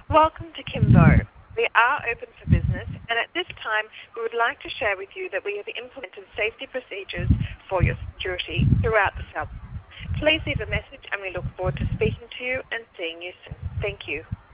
Welcome to Kimbo. We are open for business, and at this time, we would like to share with you that we have implemented safety procedures for your security throughout the South. Please leave a message, and we look forward to speaking to you and seeing you soon. Thank you.